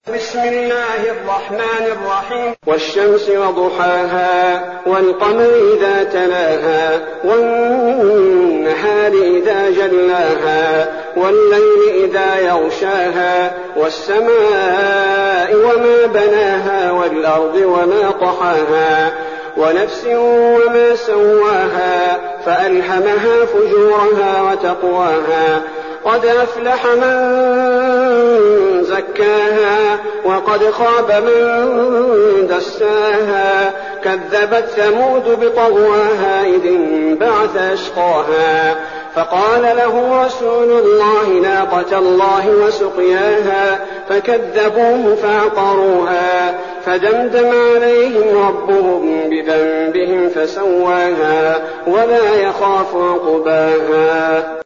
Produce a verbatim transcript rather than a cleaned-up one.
بسم الله الرحمن الرحيم. والشمس وضحاها والقمر إذا تلاها والنهار إذا جلاها والليل إذا يغشاها والسماء وما بناها والأرض وما طحاها ونفس وما سواها فألهمها فجورها وتقواها قد أفلح من زكاها وقد خاب من دساها كذبت ثمود بطغواها إذ انبعث أشقاها فقال له رسول الله ناقة الله وسقياها فكذبوه فعقروها فدمدم عليهم ربهم بذنبهم فسواها ولا يخاف عقباها.